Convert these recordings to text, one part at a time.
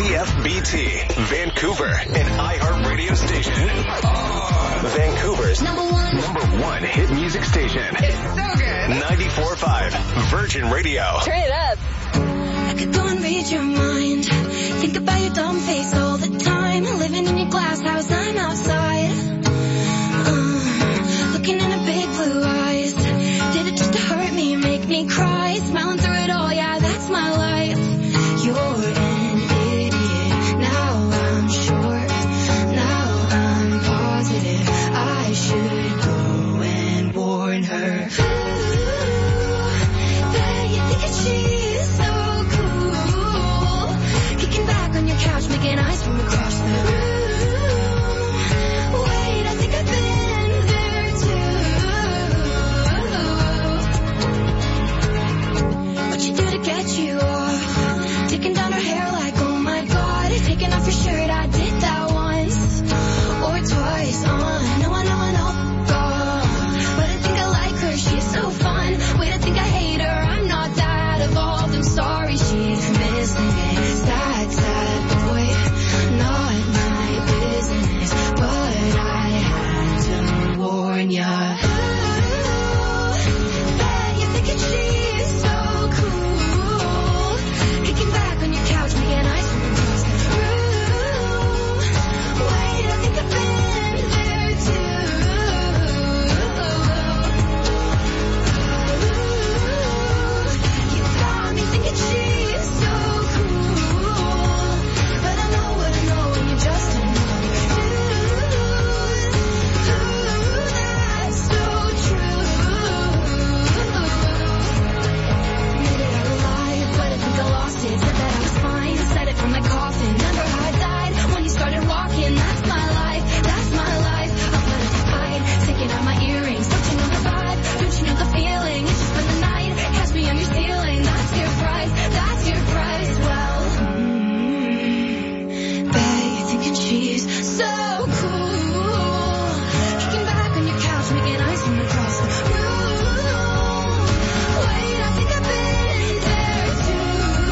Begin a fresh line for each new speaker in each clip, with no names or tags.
CFBT, Vancouver, an iHeartRadio station. Vancouver's number one hit music station.
It's so good.
94.5 Virgin Radio.
Turn it up.
I could go and read your mind. Think about your dumb face all the time. Living in your glass house, I'm outside. Looking in her big blue eyes. Did it just to hurt me, make me cry. Smiling through it all, yeah, that's my life. You're an idiot. Now I'm sure. Now I'm positive. I should go and warn her. Ooh, bet you think she's so cool. Kicking back on your couch, making eyes from across the room. Wait, I think I've been there too. What you do to get you off? Taking down her hair like, oh my god. Taking off your shirt, I did that once or twice. I know, God. But I think I like her, she's so fun. Wait, I think I hate her, I'm not that evolved. I'm sorry, she's missing it. Sad boy, not my business. But I had to warn ya. Bet you're thinking she's so cool. Kicking back on your couch, making eyes from across the room. Wait, I think I've been there too. You got me thinking she's so cool. But I know what I know and you just don't know. That's so true. Made it out alive, but I think I lost it. Said that I was fine, said it from my coffin. Remember how I died when you started walking. That's my life, that's my life. I'll let it hide, taking out my earrings. Don't you know the vibe? Don't you know the feeling? It's just for the night. Catch me on your ceiling. That's your price, that's your price. Well, bet you're thinking she's so cool. Kicking back on your couch, making eyes from across the room. Wait, I think I've been there too.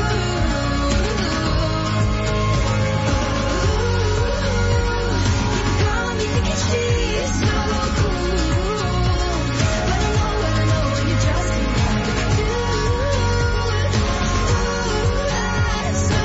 You got me thinking she's so cool. But I know what I know and you just don't know. That's so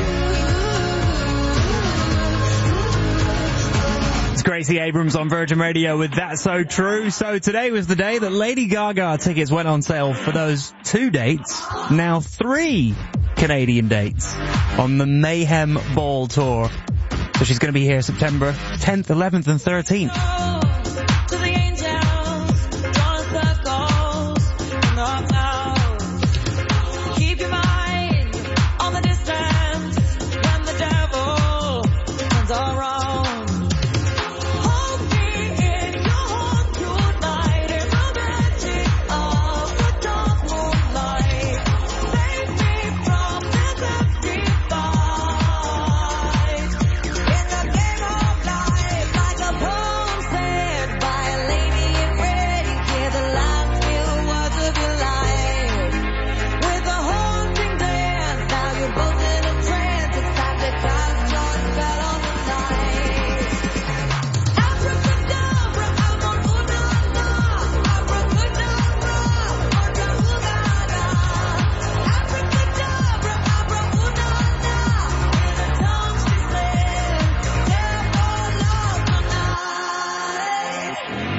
true.
It's Gracie Abrams on Virgin Radio with That's So True. So today was the day that Lady Gaga tickets went on sale for those 2 dates, now 3 Canadian dates on the Mayhem Ball Tour. So she's going to be here September 10th, 11th and 13th.
To the angels, drawing circles in the clouds. Keep your mind on the distance when the devil comes around. Hold me in your arms tonight in the magic of the dark moonlight. Save me from this empty fight. In the game of life, like a poem said by a lady in red, hear the last few words of your life. With a haunting dance, now you're both in a trance. It's time to cast your spell on the night. Abracadabra, abracadabra, abracadabra, abracadabra. Abracadabra, abracadabra. In a tongue she said, "Therefore love tonight."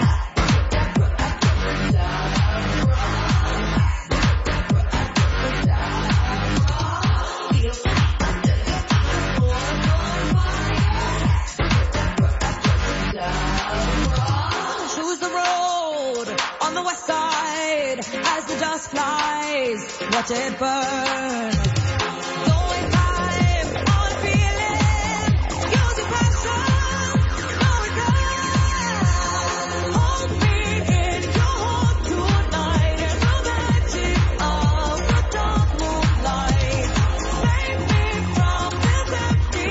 Choose the road on the west side as the dust flies. Watch it burn. Going time on feeling. Use your passion. No return. Hold me in your heart tonight in the magic of the dark moonlight. Save me from this empty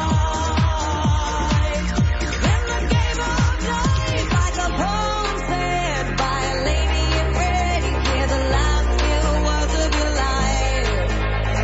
fight. In the game of life, like a poem said by a lady in red, hear the last few words of your life.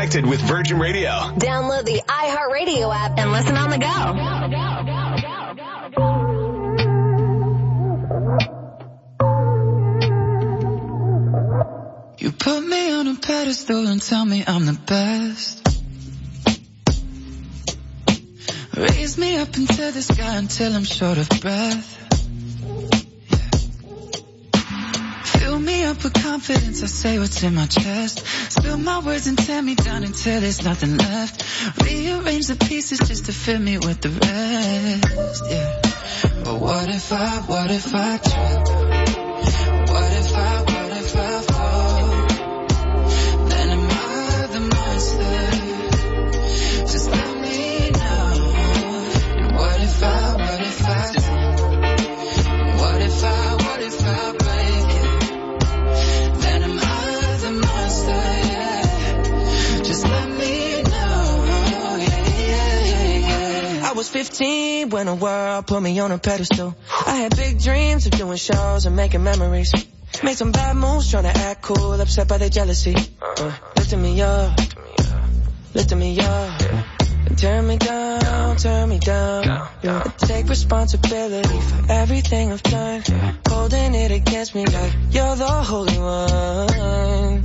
connected with Virgin Radio.
Download the iHeartRadio app and listen on the go.
You put me on a pedestal and tell me I'm the best. Raise me up into the sky until I'm short of breath. Fill me up with confidence, I say what's in my chest. Spill my words and tear me down until there's nothing left. Rearrange the pieces just to fill me with the rest, yeah. But what if I trip? What if I fall? Then am I the monster? Just let me know. And what if I break it? Then am I the monster, yeah. Just let me know, yeah.
I was 15 when the world put me on a pedestal. I had big dreams of doing shows and making memories. Made some bad moves trying to act cool, upset by their jealousy. Lifting me up, and turn me down. I take responsibility for everything I've done. Holding it against me like you're the holy one.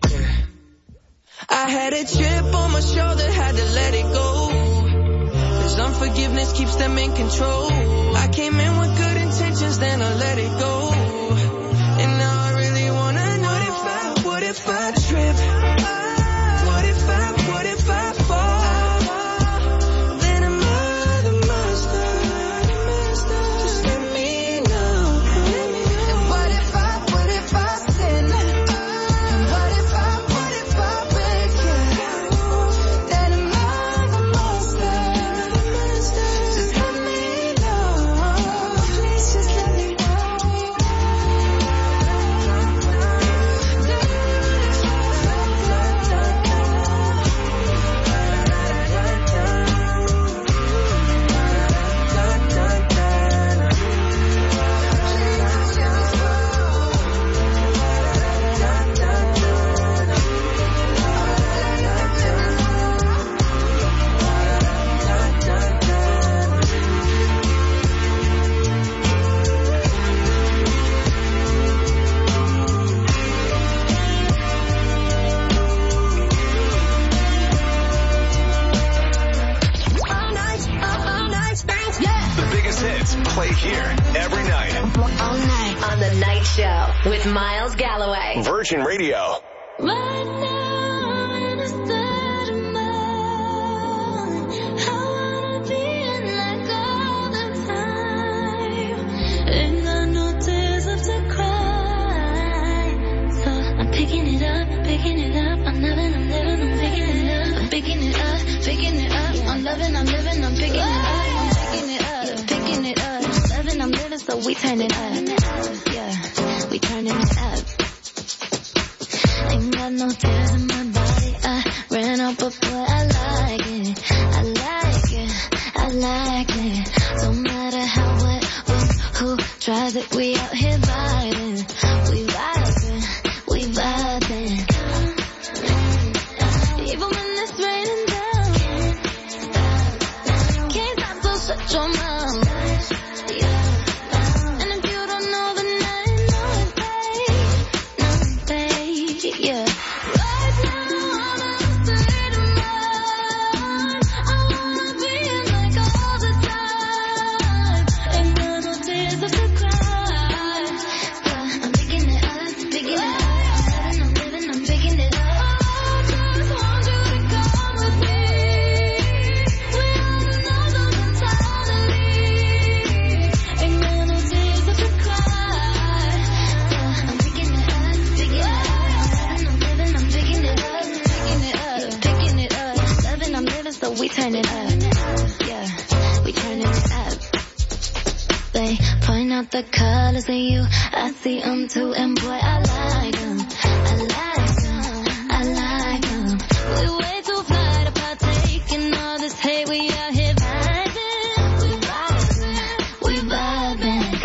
I had a chip on my shoulder, had to let it go. 'Cause unforgiveness keeps them in control. I came in with good intentions, then I let it go. And now I really wanna know what if I trip? What if I fall? Then am I the monster? Just let me know. And what if I sin? And what if I break it? Then am I the monster? Just let me know. Please just let me know.
The biggest hits play here every night.
All night on The Night Show with Miles Galloway.
Virgin Radio.
Right now I'm in a state of mind. I wanna be in like all the time. Ain't got no tears left to cry. So I'm picking it up. I'm loving, I'm living, I'm picking it up. I'm picking it up. I'm loving, I'm living, I'm picking it up. Picking it up. Loving, I'm living, so we turn it up. Yeah, we turning it up. Ain't got no tears in my body. I ran out, but boy, I like it. Don't matter how, what, who tries it. We out here vibing. We vibing. Even when it's raining down, can't stop, so shut your mouth. And if you don't know, then I know it, babe. Yeah. Right now I'm in a state of mind. I wanna be in like all the time. Ain't got no tears left to cry. I'm picking it up. I'm living, I'm picking it up. I just want you to come with me. We have another mentality. Ain't got no tears left to cry. I'm picking it up. I'm living, I'm picking it up. Loving, I'm living, so we turn it up. Yeah, we turning it up. They point out the colors in you. I see them too, and boy, I like them. We way too fly to partake in all this hate. We out here vibing. We vibing.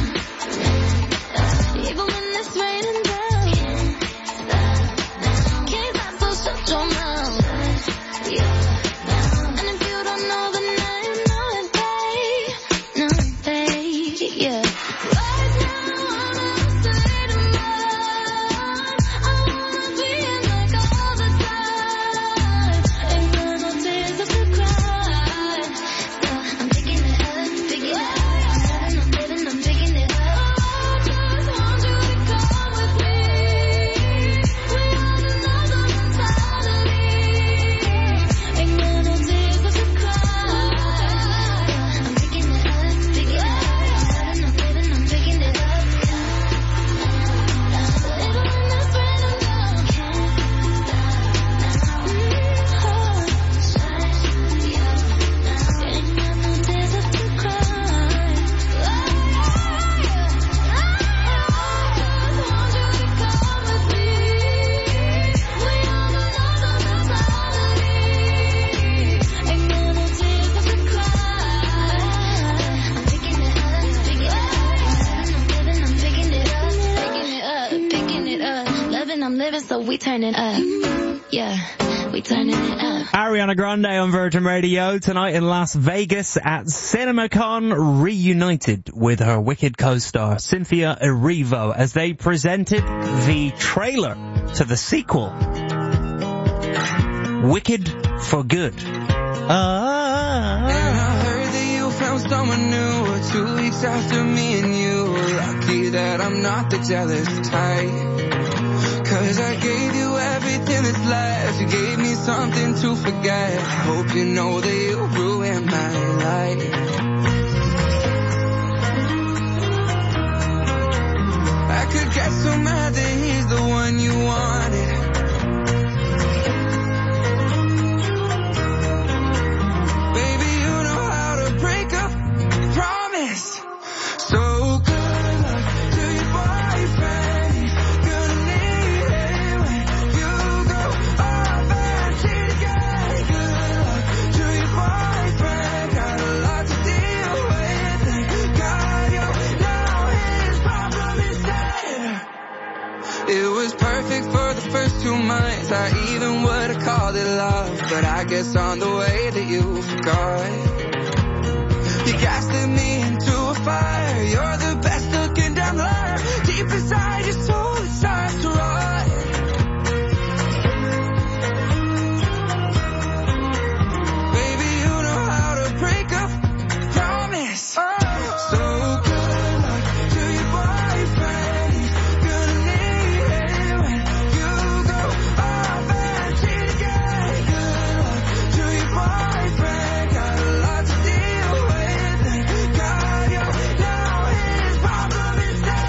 Even when it's raining down, can't stop, so shut your mouth. vibing, so we turning up. Yeah, we turning it up.
Ariana Grande on Virgin Radio tonight in Las Vegas at CinemaCon, reunited with her Wicked co-star Cynthia Erivo as they presented the trailer to the sequel, Wicked for Good.
And I heard that you found someone new 2 weeks after me and you. Lucky that I'm not the jealous type. 'Cause I gave you everything that's left. You gave me something to forget. I hope you know that you ruined my life. I could get so mad that he's the one you wanted. Baby, you know how to break up, promise. So good luck to your boyfriend. He's gonna need it when you go off and cheat again. Good luck to your boyfriend. Got a lot to deal with. And God, you know his problem instead. It was perfect for the first 2 months. I even would have called it love, but I guess on the way that you forgot. You gaslit me into a fire. You're the best looking down the line. Deep inside your soul, it starts to rot. Baby, you know how to break up, promise. So good luck to your boyfriend. He's gonna need it when you go off and cheat again. Good luck to your boyfriend. Got a lot to deal with. And God, you know his problem instead.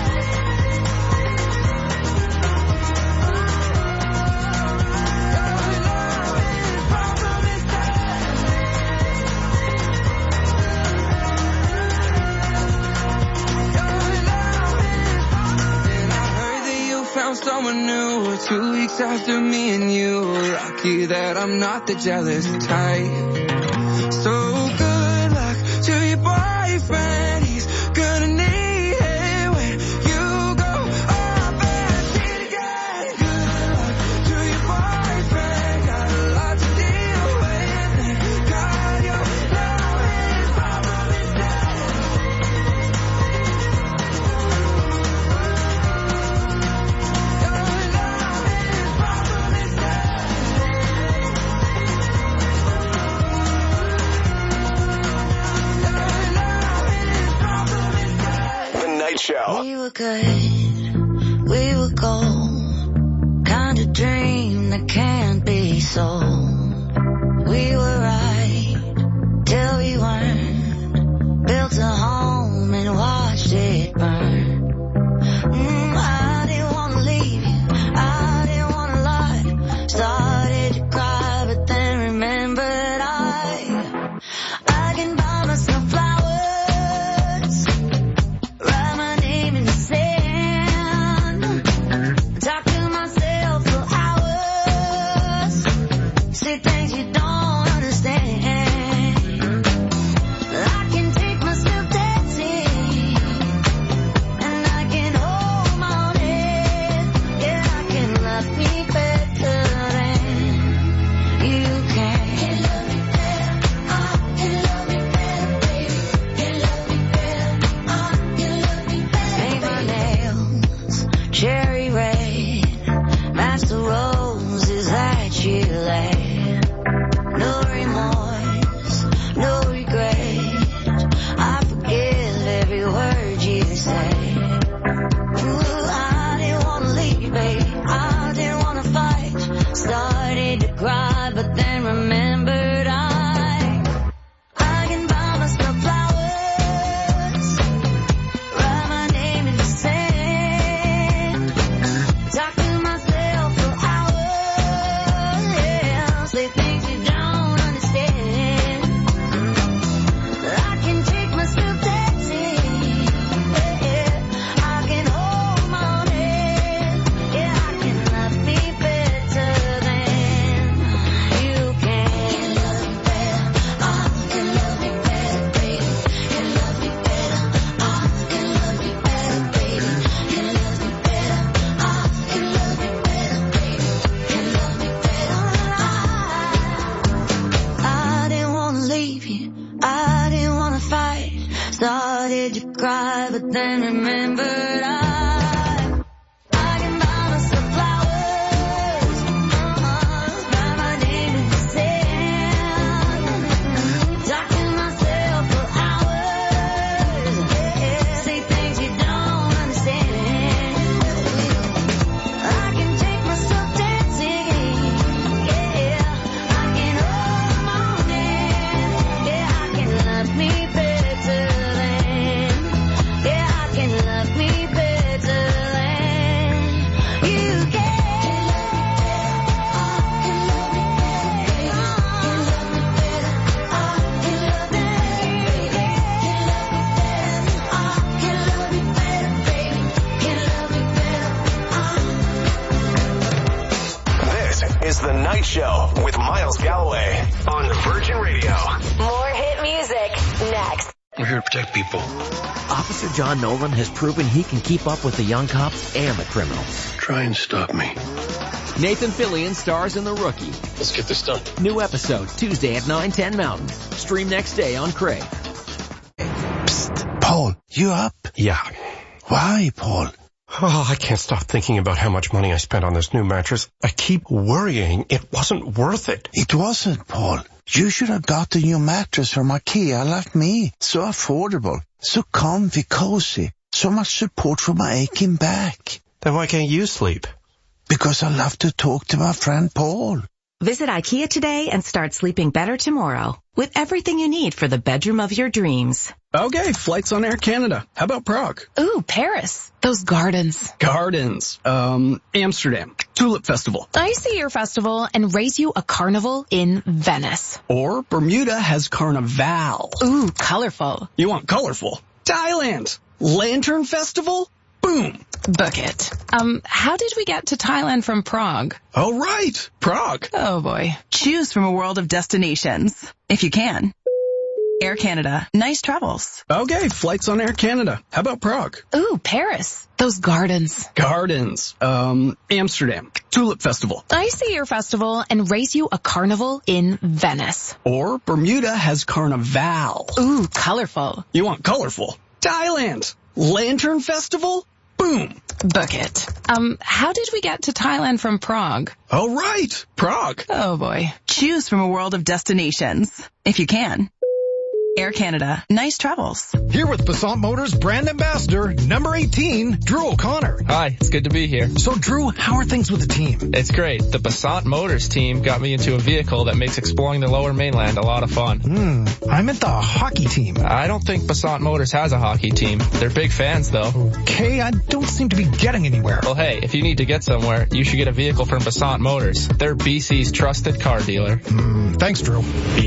And I heard that you found someone new 2 weeks after me and you. Lucky that I'm not the jealous type. So good luck to your boyfriend. He's gonna need it when you go off and cheat again. Good luck to your boyfriend. Got a lot to deal with. And God, you know his problem instead.
The Night Show.
We were good, we were gold. Kind of dream that can't be sold. We were right till we weren't. Built a home and watched it burn. I didn't want to leave you, I didn't want to lie. Started to cry, but then remembered I can buy myself flowers, write my name in the sand, talk to myself for hours, say things you don't understand. I can take myself dancing, and I can hold my own head. Yeah, I can love me better than you can. cry, but then remembered I can buy myself flowers, write my name in the sand, talk to myself for hours, say things you don't understand. I can take myself dancing, I can hold my hand, I can love me better than, I can love me better than you can.
This is The Night Show with Miles Galloway on Virgin Radio.
More hit music next.
We're here to protect people.
Officer John Nolan has proven he can keep up with the young cops and the criminals.
Try and stop me.
Nathan Fillion stars in The Rookie.
Let's get this done.
New episode Tuesday at 9:10 Mountain. Stream next day on Crave.
Psst, Paul, you up?
Yeah.
Why, Paul?
Oh, I can't stop thinking about how much money I spent on this new mattress. I keep worrying it wasn't worth it.
It wasn't, Paul. You should have got the new mattress from IKEA like me. So affordable, so comfy, cozy, so much support for my aching back.
Then why can't you sleep?
Because I love to talk to my friend Paul.
Visit IKEA today and start sleeping better tomorrow with everything you need for the bedroom of your dreams.
Okay, flights on Air Canada. How about Prague?
Ooh, Paris. Those gardens.
Gardens. Amsterdam. Tulip Festival.
I see your festival and raise you a carnival in Venice.
Or Bermuda has Carnival.
Ooh, colorful.
You want colorful? Thailand. Lantern Festival? Boom.
Book it. How did we get to Thailand from Prague?
Oh, right. Prague.
Oh, boy.
Choose from a world of destinations, if you can. Air Canada. Nice travels.
Okay, flights on Air Canada. How about Prague?
Ooh, Paris. Those gardens.
Gardens. Amsterdam. Tulip Festival.
I see your festival and raise you a carnival in Venice.
Or Bermuda has Carnival.
Ooh, colorful.
You want colorful? Thailand. Lantern Festival? Boom.
Book it. How did we get to Thailand from Prague?
Oh, right. Prague.
Oh, boy.
Choose from a world of destinations, if you can. Air Canada. Nice travels.
Here with Passat Motors brand ambassador, number 18, Drew O'Connor.
Hi, it's good to be here.
So Drew, how are things with the team?
It's great. The Passat Motors team got me into a vehicle that makes exploring the lower mainland a lot of fun.
I meant the hockey team.
I don't think Passat Motors has a hockey team. They're big fans though.
Okay, I don't seem to be getting anywhere.
Well, hey, if you need to get somewhere, you should get a vehicle from Passat Motors. They're BC's trusted car dealer.
Thanks, Drew.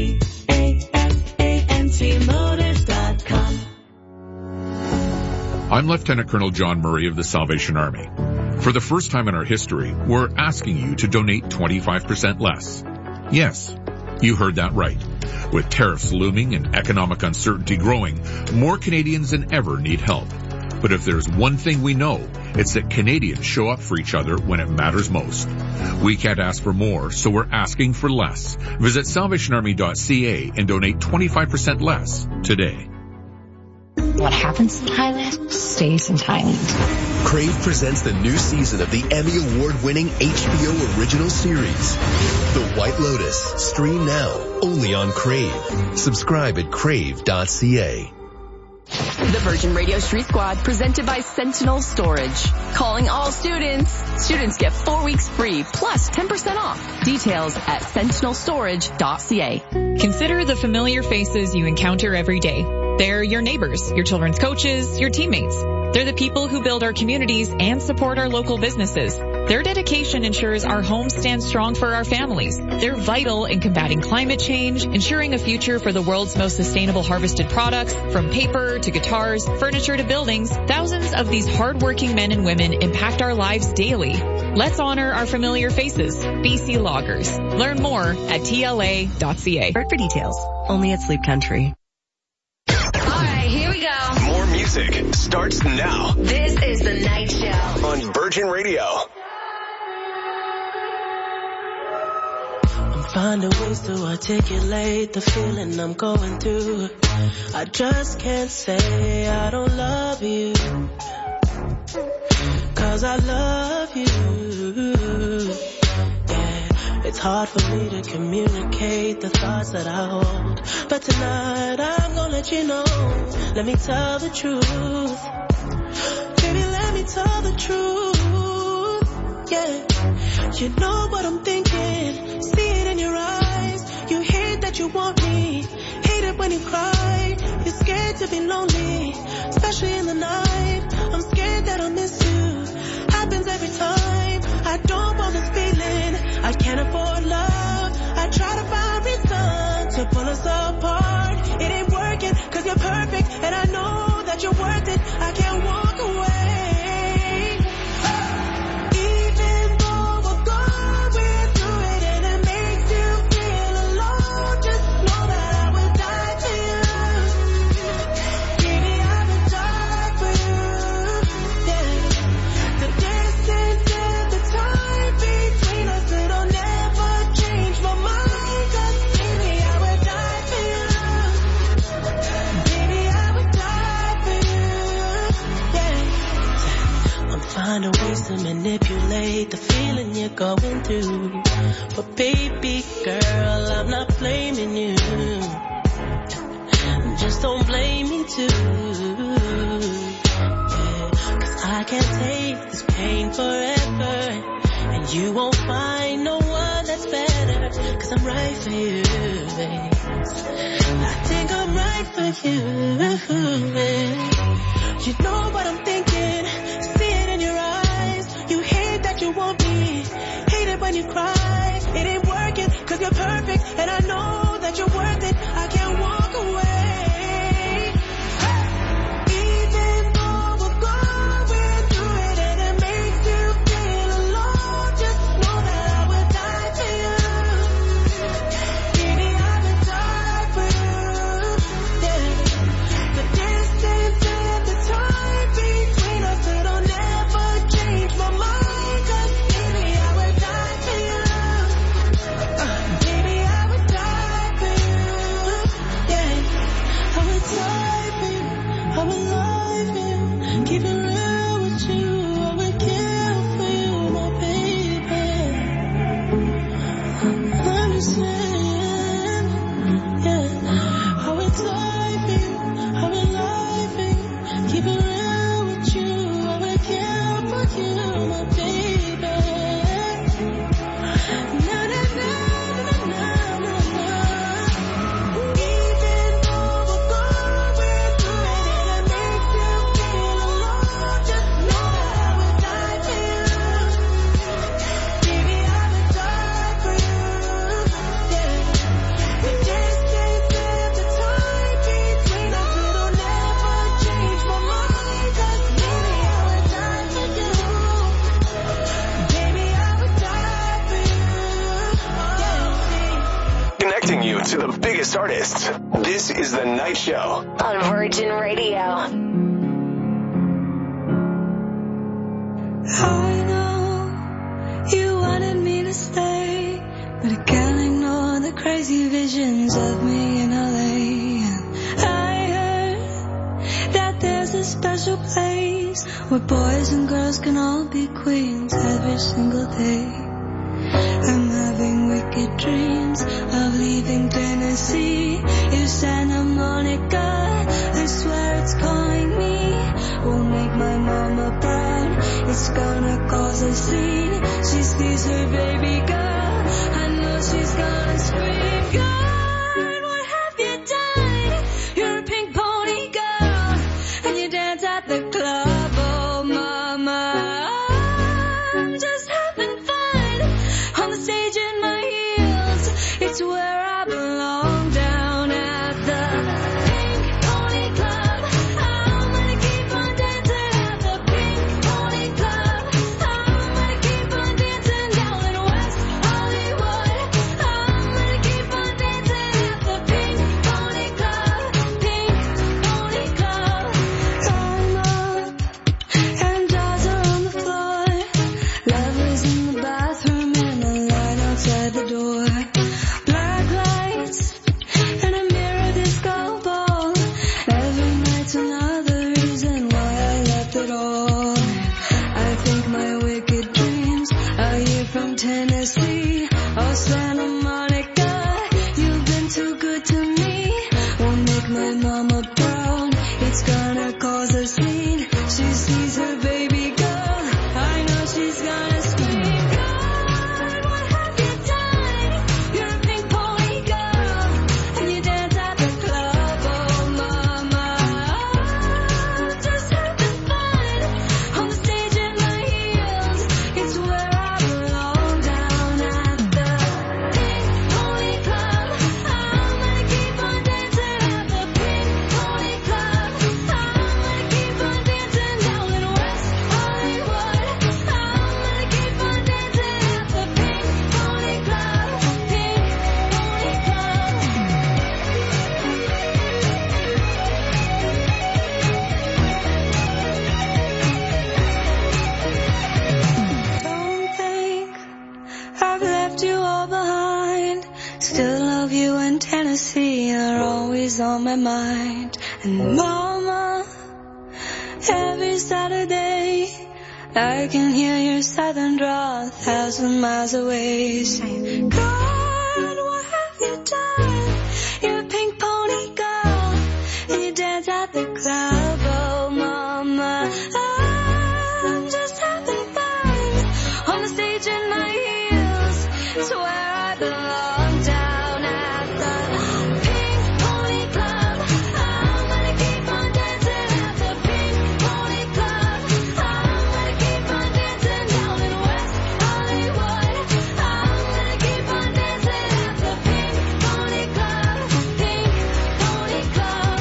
I'm Lieutenant Colonel John Murray of the Salvation Army. For the first time in our history, we're asking you to donate 25% less. Yes, you heard that right. With tariffs looming and economic uncertainty growing, more Canadians than ever need help. But if there's one thing we know, it's that Canadians show up for each other when it matters most. We can't ask for more, so we're asking for less. Visit salvationarmy.ca and donate 25% less today.
What happens in Thailand stays in Thailand.
Crave presents the new season of the Emmy Award-winning HBO original series, The White Lotus. Stream now, only on Crave. Subscribe at crave.ca.
The Virgin Radio Street Squad, presented by Sentinel Storage. Calling all students. Students get 4 weeks free, plus 10% off. Details at sentinelstorage.ca.
Consider the familiar faces you encounter every day. They're your neighbors, your children's coaches, your teammates. They're the people who build our communities and support our local businesses. Their dedication ensures our homes stand strong for our families. They're vital in combating climate change, ensuring a future for the world's most sustainable harvested products, from paper to guitars, furniture to buildings. Thousands of these hardworking men and women impact our lives daily. Let's honor our familiar faces. BC Loggers. Learn more at tla.ca.
For details, only at Sleep Country.
Here we go.
More music starts now.
This is The Night Show
on Virgin Radio.
I'm
finding ways to articulate the feeling I'm going through. I just can't say I don't love you, 'cause I love you. Yeah, it's hard for me to communicate the thoughts that I hold, but tonight I'm gonna let you know. Let me tell the truth. Baby, let me tell the truth. Yeah, you know what I'm thinking. See it in your eyes. You hate that you want me. Hate it when you cry. You're scared to be lonely, especially in the night. I'm scared that I'll miss you. Happens every time. I don't want this feeling. I can't afford love. I try to find reason to pull us apart. It ain't working 'cause you're perfect, and I know that you're worth it. I can't walk away. Finding ways to manipulate the feeling you're going through. But baby girl, I'm not blaming you. Just don't blame me too. Yeah, 'cause I can't take this pain forever. And you won't find no one that's better. 'Cause I'm right for you, babe. I think I'm right for you, babe. You know what I'm thinking. See it in your eyes. You hate that you want me. Hate it when you cry. It ain't working 'cause you're perfect, and I know that you're worth it. I can't walk away. Even though we're going through it and it makes you feel alone, just know that I would die for you. Baby, I would die for you. Yeah. The distance and the time between us, it'll never change my mind. 'Cause baby, I would die for you. Baby, I would die for you. Yeah, I would die for you. I would lie for you. Keep it real with you. I would kill for you, my baby. Understand? Yeah, I would die for you. I would lie for you. Keep it real with you. I would kill for you, my baby. Na na na na na na na. Even though we're going through it and it makes you feel alone, just know that I would die for you. Baby, I would die for you. Yeah. The distance and the time between us, it'll never change my mind. 'Cause baby, I would die for you. Baby, I would die for you. Yeah.
Connecting you to the biggest artists. This is The Night Show
on Virgin Radio.
I know you wanted me to stay, but I can't ignore the crazy visions of me in LA. And I heard that there's a special place where boys and girls can all be queens every single day. I'm having wicked dreams of leaving Tennessee. You Santa Monica, I swear it's calling me. Will make my mama proud. It's gonna cause a scene. She sees her baby girl. I know she's gonna scream. God, what have you done? You're a pink pony girl, and you dance at the club. Oh, mama, I'm just having fun on the stage in my heels. It's where I belong, down at the Pink Pony Club. I'm gonna keep on dancing at the Pink Pony Club. I'm gonna keep on dancing down in West Hollywood. I'm gonna keep on dancing. always on my mind. And mama, every Saturday I can hear your southern drawl 1,000 miles away, saying, God, what have you done? You're a pink pony girl, and you dance at the club. Oh mama, I'm just having fun on the stage in my heels. It's where I belong, down at the Pink Pony Club. I'm gonna keep on dancing at the Pink Pony Club. I'm gonna keep on dancing down in West Hollywood. I'm gonna keep on dancing at the Pink Pony Club. Pink Pony Club.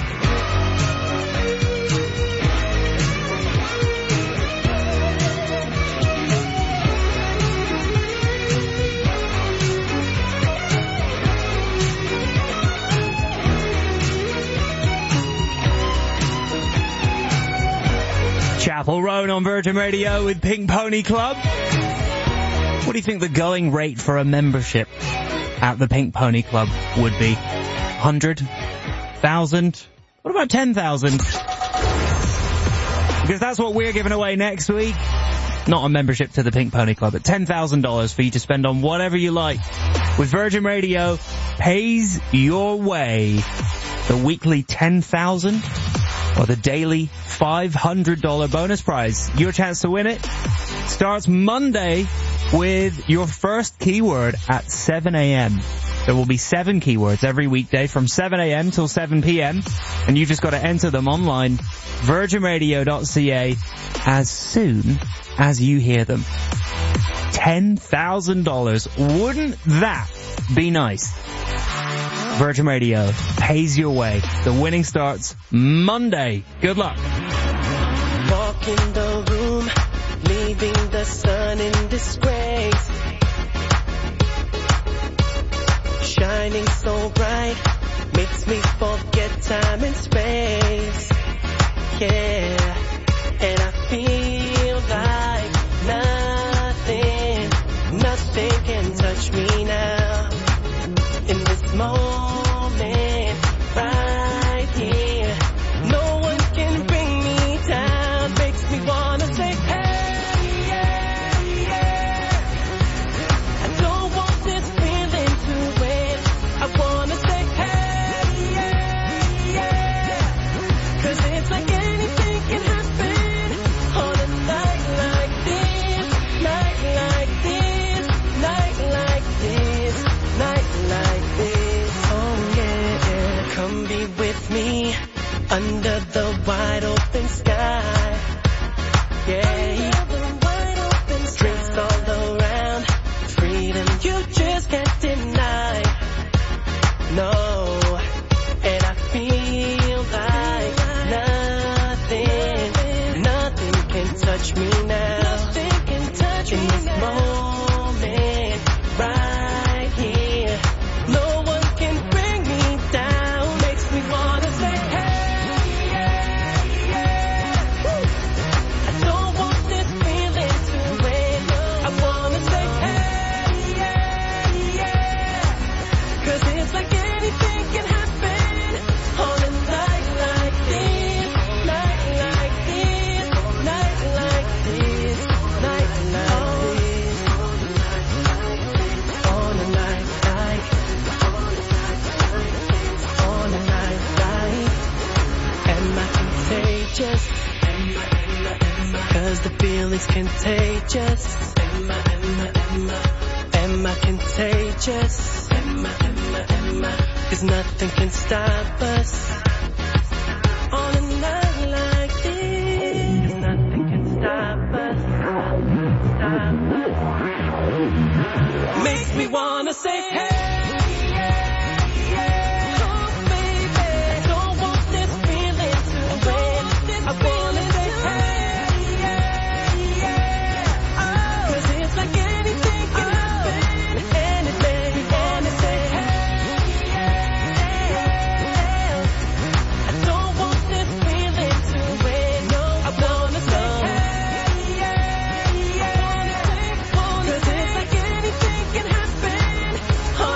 Chapel Roan on Virgin Radio with Pink Pony Club. What do you think the going rate for a membership at the Pink Pony Club would be? 100? 1,000? What about 10,000? Because that's what we're giving away next week. Not a membership to the Pink Pony Club, but $10,000 for you to spend on whatever you like. With Virgin Radio, pays your way. The weekly 10,000 or the daily $500 bonus prize. Your chance to win it starts Monday with your first keyword at 7 a.m. There will be 7 keywords every weekday from 7 a.m. till 7 p.m. And you just got to enter them online, virginradio.ca, as soon as you hear them. $10,000. Wouldn't that be nice? Virgin Radio pays your way. The winning starts Monday. Good luck.
Walk in the room, leaving the sun in disgrace. Shining so bright, makes me forget time and space. Yeah, and I feel like nothing can touch me now. In this moment, right here, no one can bring me down. Makes me wanna say, hey, yeah, yeah. I don't want this feeling to wait. I wanna say, hey, yeah, yeah. 'Cause it's like anything can happen on a night like this, night like this, night like this, night like this. Oh yeah, come be with me under the wide open sky. Yeah, drinks all around, freedom you just can't deny. No, and I feel like nothing can touch me now. Nothing can touch me in this moment, right here. No one can bring me down. Makes me wanna say, hey, yeah, yeah. Woo. I don't want this feeling to wait. I wanna say, hey, yeah, yeah. 'Cause it's like anything can happen on a night like this, night like this, night like this, night like this, on a night like, on a night like. Am I contagious? 'Cause the feeling's contagious. Am I contagious? 'Cause nothing can stop us on a night like this. Nothing can stop us. Makes me wanna say, hey, yeah, yeah. Oh, baby, don't want this feeling to wait. I wanna say, hey, yeah, yeah. Oh, 'cause it's like anything can happen. Anything, wanna say, hey, yeah, yeah. I don't want this feeling to wait. No, I wanna say, hey, yeah, yeah. 'Cause it's like anything can happen on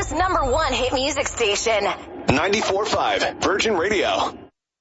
America's #1 hit music station.
94.5 Virgin Radio.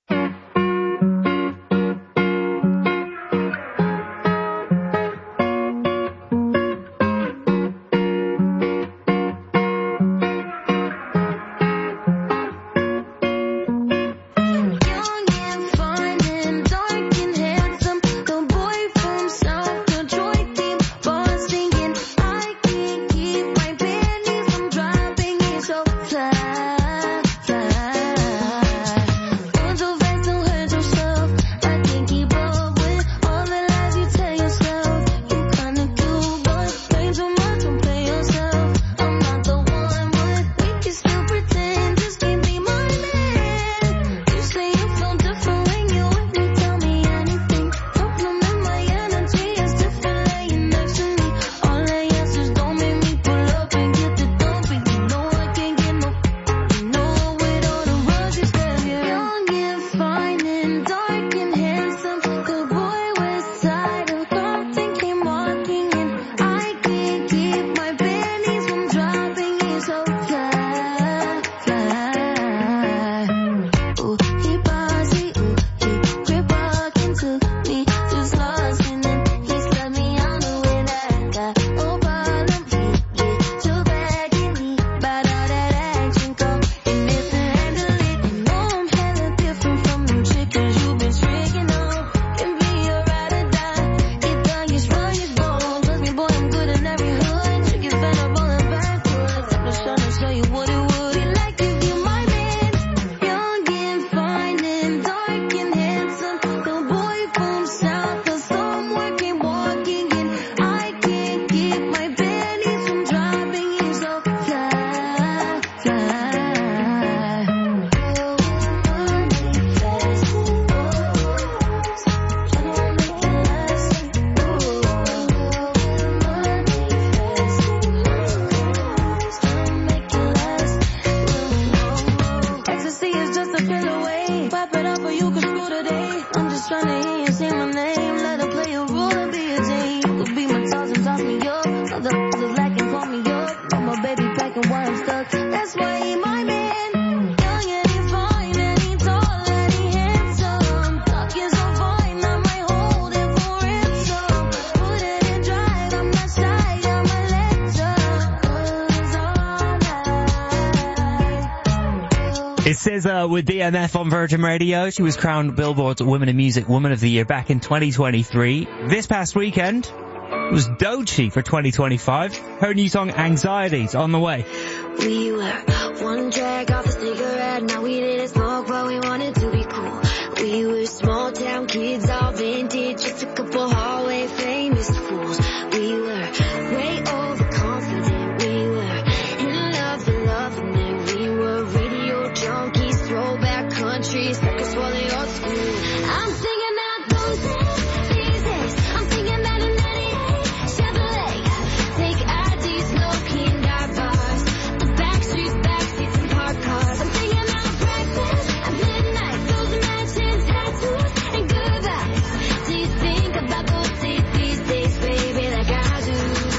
It says with DMF on Virgin Radio, she was crowned Billboard's Women in Music Woman of the Year back in 2023. This past weekend was Doechii for 2025. Her new song Anxiety's on the way.
We were one drag off a cigarette, now we didn't smoke, but we wanted to be cool. We were small town kids, all vintage, just a couple hallway famous fools. We were way overconfident, we were in love and loving it. We were radio junkies, throwback country, suckers for the old school. I'm singing out those these days, I'm thinking about an 98 Chevrolet. Take IDs, no keen dark bars, the backseats and parked cars. I'm thinking about breakfast at midnight, those matching tattoos and goodbyes. Do you think about those days these days, baby, like I do?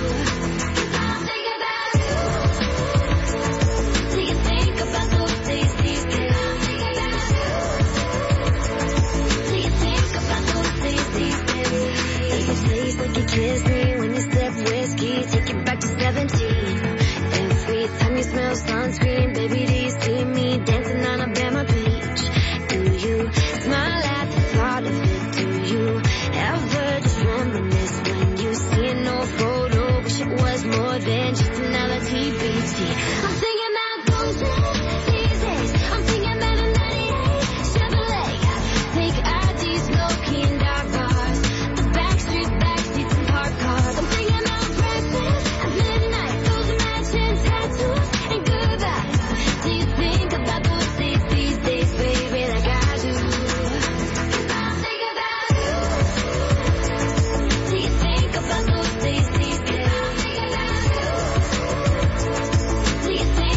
I'm thinking about you. Do you think about those days these days? I'm thinking about you. Do you think about those days these days? There's a place like you kiss me when you sip whiskey, take it back to 17. Every time you smell sunscreen, baby, do you see me dancing on Alabama beach? Do you smile at the thought of it? Do you ever just reminisce when you see an old photo? Wish it was more than just another TBT. I'm thinking about those these days. I'm thinking about a 98 Chevrolet. Take IDs, no keen dark bars, the backseats and parked cars. I'm thinking about breakfast at midnight, those matching tattoos and goodbyes. Do you think about those days these days, baby, like I do? I'm thinking about you. Do you think about those days these days? I'm thinking about you. Do you think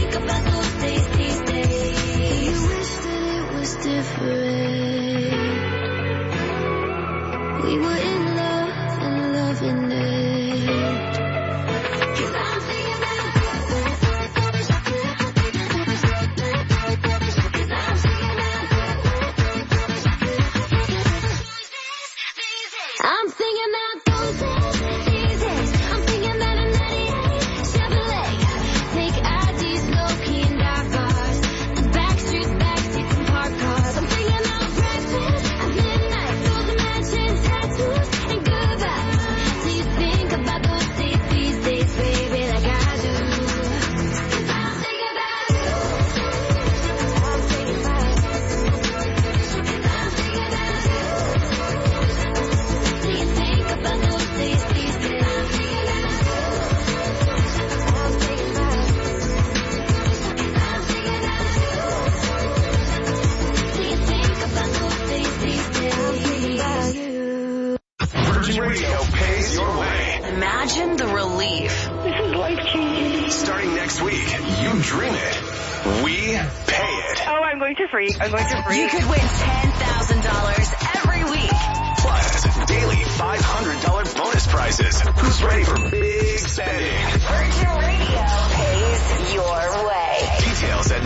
week. You dream it. We pay it.
Oh, I'm going to freak.
You could win $10,000 every week.
Plus, daily $500 bonus prizes. Who's ready for big spending?
Virgin Radio pays your way.
Details at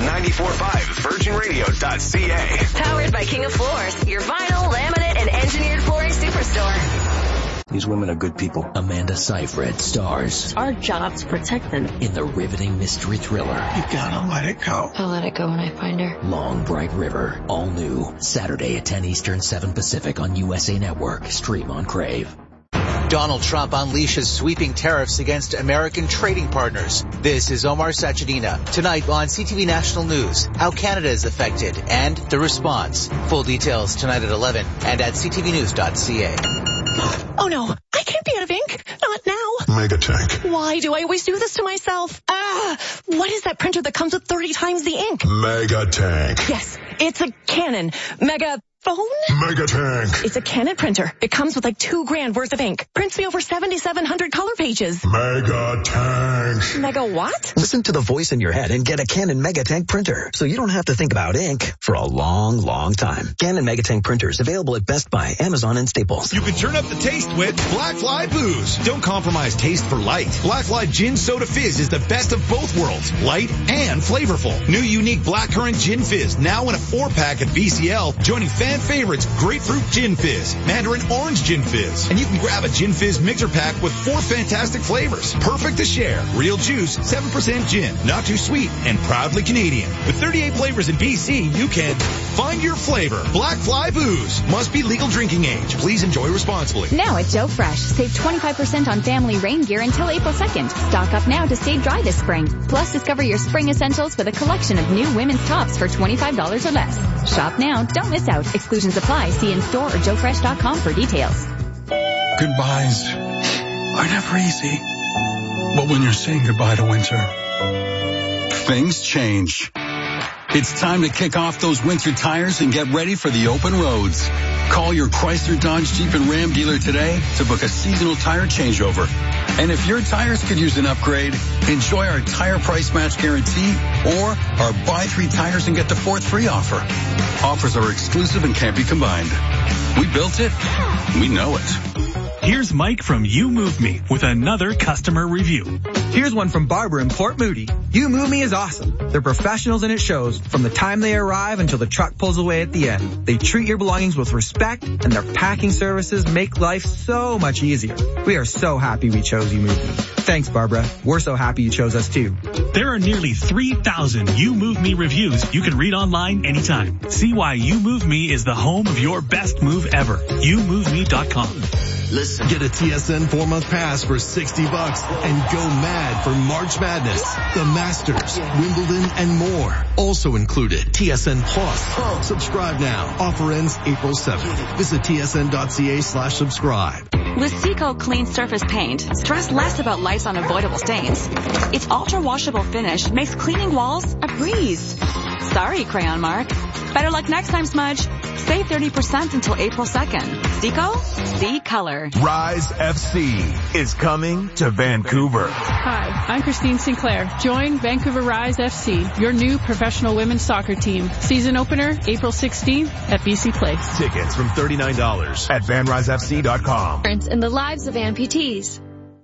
945virginradio.ca.
Powered by King of Floors, your vinyl, laminate, and engineered flooring superstore.
These women are good people.
Amanda Seyfried stars
our job to protect them
in the riveting mystery thriller.
You gotta let it go.
I'll let it go when I find her.
Long Bright River. All new. Saturday at 10 Eastern, 7 Pacific on USA Network. Stream on Crave.
Donald Trump unleashes sweeping tariffs against American trading partners. This is Omar Sachedina. Tonight on CTV National News, how Canada is affected and the response. Full details tonight at 11 and at ctvnews.ca.
Oh no, I can't be out of ink. Not now.
Megatank.
Why do I always do this to myself? What is that printer that comes with 30 times the ink?
Megatank.
Yes, it's a Canon Megaphone?
Megatank.
It's a Canon printer. It comes with like $2,000 worth of ink. Prints me over 7,700 color pages.
Megatank.
Mega what?
Listen to the voice in your head and get a Canon Megatank printer, so you don't have to think about ink for a long, long time. Canon Megatank printers available at Best Buy, Amazon, and Staples.
You can turn up the taste with Black Fly Booze. Don't compromise taste for light. Black Fly Gin Soda Fizz is the best of both worlds, light and flavorful. New unique blackcurrant gin fizz, now in a 4-pack at BCL, joining fan favorites Grapefruit Gin Fizz, Mandarin Orange Gin Fizz, and you can grab a Gin Fizz mixer pack with 4 fantastic flavors. Perfect to share. Real juice, 7% gin, not too sweet, and proudly Canadian. With 38 flavors in BC, you can find your flavor. Black Fly Booze. Must be legal drinking age. Please enjoy responsibly.
Now at Joe Fresh, save 25% on family rain gear until April 2nd. Stock up now to stay dry this spring. Plus, discover your spring essentials with a collection of new women's tops for $25 or less. Shop now. Don't miss out. Exclusions apply. See in store or joefresh.com for details.
Goodbyes are never easy. But when you're saying goodbye to winter, things change. It's time to kick off those winter tires and get ready for the open roads. Call your Chrysler, Dodge, Jeep, and Ram dealer today to book a seasonal tire changeover. And if your tires could use an upgrade, enjoy our tire price match guarantee or our buy 3 tires and get the 4th free offer. Offers are exclusive and can't be combined. We built it. We know it.
Here's Mike from You Move Me with another customer review.
Here's one from Barbara in Port Moody. You Move Me is awesome. They're professionals and it shows from the time they arrive until the truck pulls away at the end. They treat your belongings with respect and their packing services make life so much easier. We are so happy we chose You Move Me. Thanks, Barbara. We're so happy you chose us too.
There are nearly 3,000 You Move Me reviews you can read online anytime. See why You Move Me is the home of your best move ever. YouMoveMe.com.
Listen. Get a TSN 4-month pass for $60 and go mad for March Madness, the Masters, Wimbledon, and more. Also included TSN Plus. Subscribe now. Offer ends April 7th. Visit tsn.ca/subscribe.
With Seco Clean Surface Paint, stress less about life's unavoidable stains. Its ultra-washable finish makes cleaning walls a breeze. Sorry, Crayon Mark. Better luck next time, Smudge. Save 30% until April 2nd. Seco? See color.
Rise FC is coming to Vancouver.
Hi, I'm Christine Sinclair. Join Vancouver Rise FC, your new professional women's soccer team. Season opener, April 16th at BC Place.
Tickets from $39 at vanrisefc.com.
In the lives of amputees.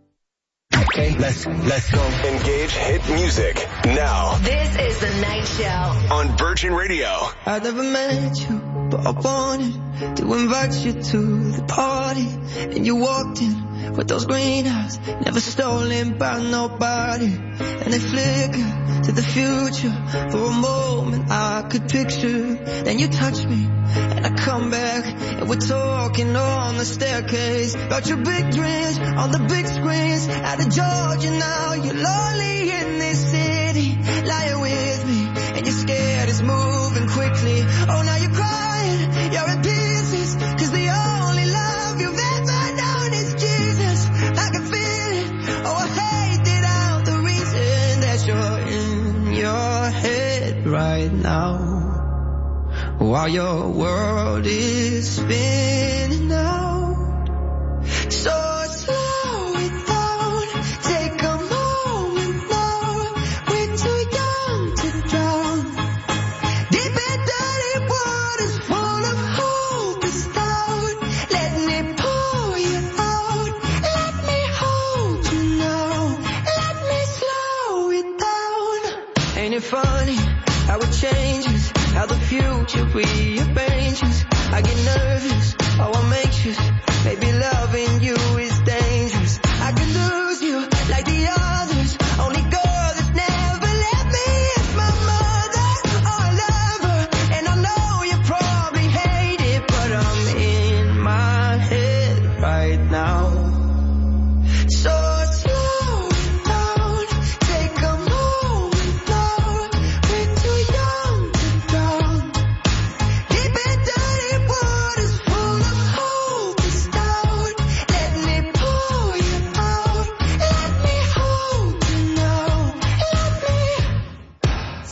Okay, let's go. Engage hit music now.
This is the Night Show
on Virgin Radio.
I never met you, but I wanted to invite you to the party. And you walked in with those green eyes, never stolen by nobody. And they flicker to the future for a moment I could picture. Then you touch me and I come back and we're talking on the staircase about your big dreams on the big screens out of Georgia. Now you're lonely in this city, lying with me and you're scared it's moving quickly. Oh, now you're crying, you're in pieces, cause the only love you've ever known is Jesus. I can feel it, oh I hate it out, the reason that you're in your head right now while your world is spinning out. So slow it down, take a moment now. We Ain't it funny how it changes, how the future rearranges? I get nervous, oh I'm anxious, maybe loving you is dangerous. I could lose you like the others, only girl that's never left me is my mother. Oh I love her, and I know you probably hate it, but I'm in my head right now. So slow down, take a moment now, we're too young to drown. Deep in dirty waters full of hope and stone. Let me pull you out, let me hold you now. Let me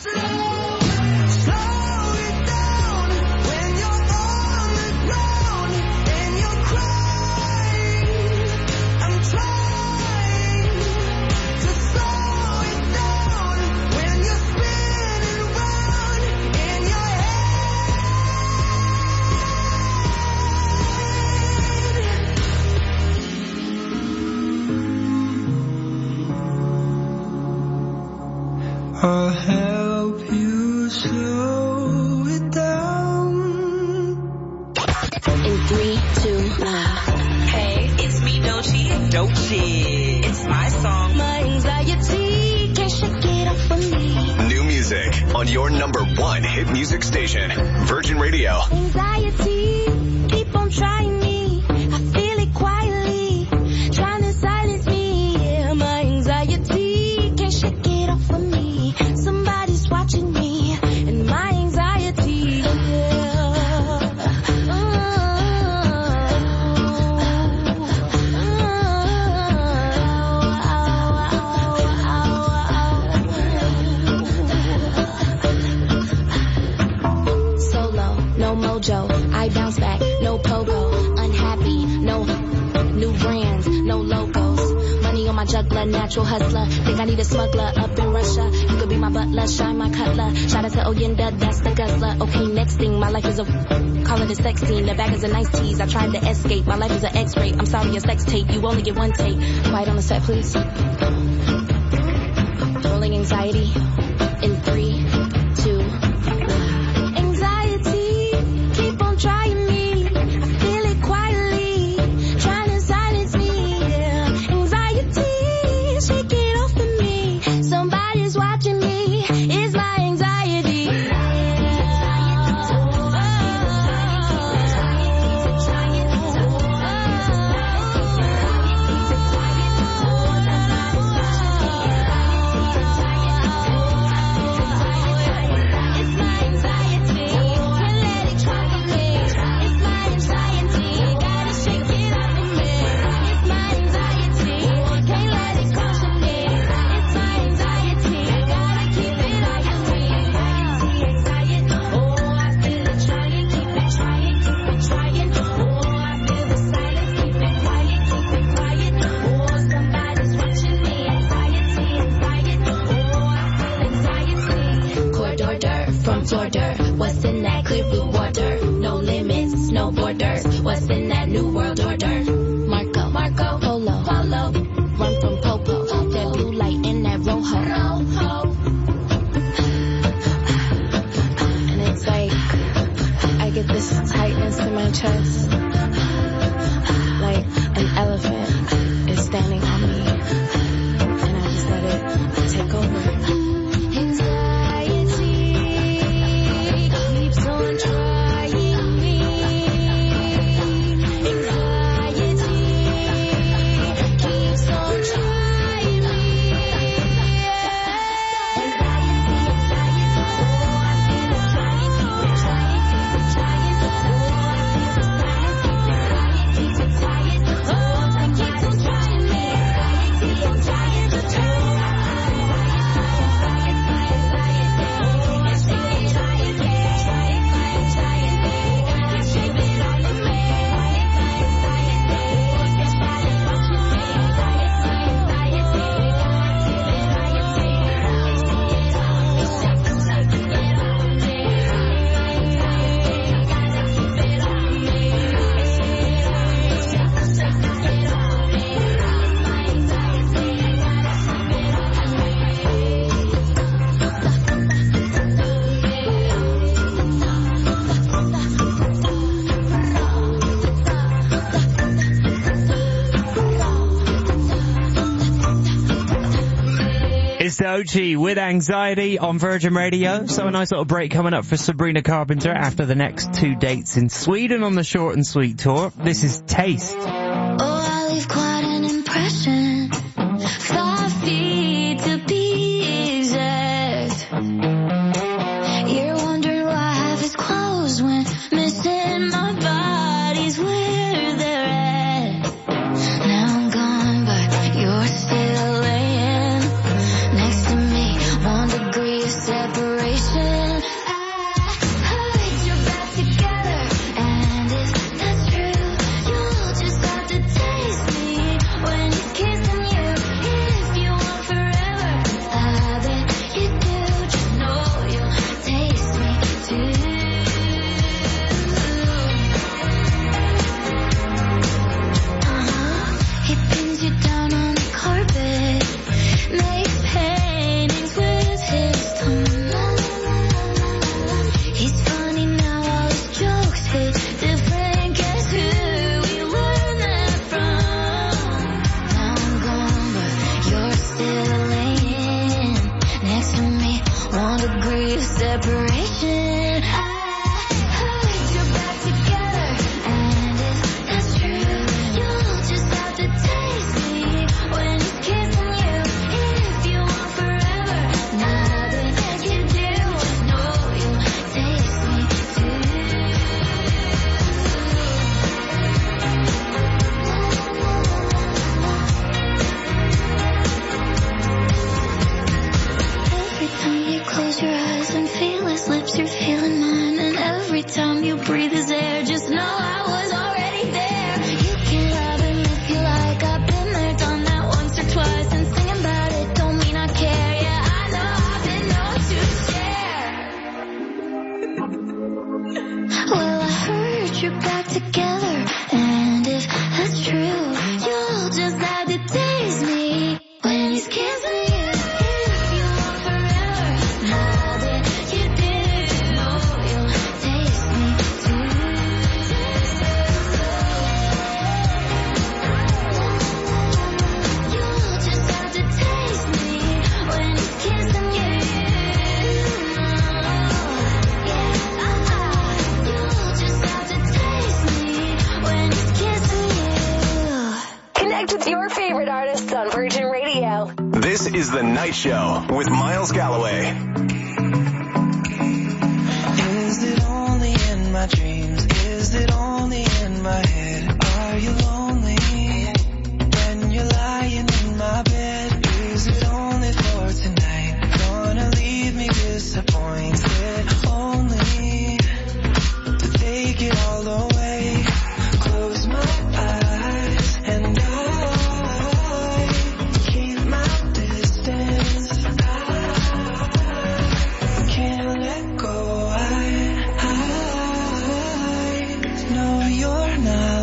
slow it down when you're on the ground and you're crying. I'm trying to slow it down when you're spinning round in your head. I'll help you slow it down.
In 3, 2, 1.
Hey, it's me, Doechii. It's my song.
My anxiety can't shake it off of me.
New music on your number one hit music station, Virgin Radio.
Anxiety, keep on trying me. I feel it quietly, trying to silence me. Yeah, my anxiety can't shake it off of me. Somebody's watching me, and my anxiety. Solo, no mojo. I bounce back, no pogo. Unhappy, no new brands, no logos. Money on my juggler, natural hustler. Think I need a smuggler up in Russia. You could be my butler, shine my cutler. Shout out to Oyenda, that's the guzzler. Okay, next thing, my life is a call it a sex scene. The bag is a nice tease. I tried to escape. My life is an X-ray. I'm sorry, a sex tape. You only get one take. Quiet on the set, please. Rolling anxiety in 3, 2, 1. Anxiety, keep on trying me. I feel it quietly, trying to silence me. Yeah. Anxiety, shake it off of me. Somebody's watching me. It's my anxiety. Order. What's in that clear blue water? No limits, no borders. What's in that new world order? Marco, Polo, run from Popo. That blue light in that rojo. And it's like I get this tightness in my chest, like an elephant is standing on me, and I just let it take over. Try
Doechii with Anxiety on Virgin Radio. So a nice little break coming up for Sabrina Carpenter after the next 2 dates in Sweden on the Short and Sweet tour. This is Taste.
Oh, I leave quite an impression. 5 feet to be exact. You're wondering why half is closed when missing my body's where they're at. Now I'm gone, but you're still laying next to me. 1 degree of separation. I put your back together, and if that's true, you'll just have to taste me when he's kissing you. If you want forever, I bet you do. Just know you'll taste me too. He pins you down on the carpet, makes paintings with his tongue. He's funny now, all his jokes hit different. Guess who we learned that from? Now I'm gone, but you're still laying next to me. 1 degree of separation. I put your back together, and if that's true, you'll just have to taste me when he's kissing you. If you want forever, nothing you do. Just know you'll taste me too. Every time you close your eyes and feel his lips, you're feeling mine. And every time you breathe his air, just know I was already there. You can love him if you like. I've been there, done that once or twice. And singing about it don't mean I care. Yeah, I know I've been known to share. Well, I heard you're back together, and if that's true, you'll just have to taste me when he's kissing you. If you want forever, nothing you do. Know you'll taste me too. You'll just have to taste me when he's kissing you. You'll just have to taste me when he's kissing you.
Connect with your favorite artists on Virgin Radio.
This is The Night Show with Miles Galloway.
Is it only in my dreams? Is it only in my head? Are you lonely when you're lying in my bed? Is it only for tonight? Gonna leave me disappointed only to take it all away. Close my eyes and I keep my distance. I can't let go. I know you're not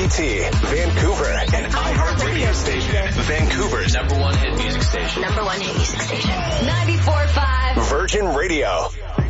KDTT, Vancouver, an iHeart radio station. Vancouver's
number one hit music station.
94.5
Virgin Radio.